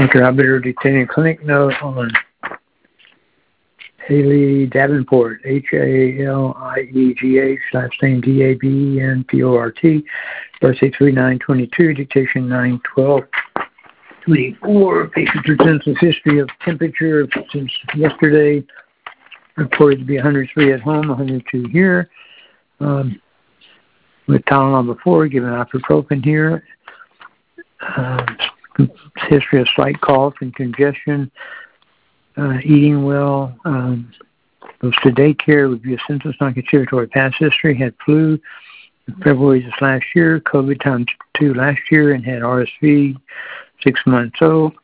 Dr. Albert Detaining Clinic note on Haley Davenport, Haliegh, last name Dabenport, birthday 3/9/22, dictation 9/12/24. Patient presents with history of temperature since yesterday, reported to be 103 at home, 102 here. With Tylenol before, given ibuprofen here. History of slight cough and congestion, eating well, goes to daycare, review symptoms, non-contributory past history, had flu in February this last year, COVID times 2 last year, and had RSV 6 months old.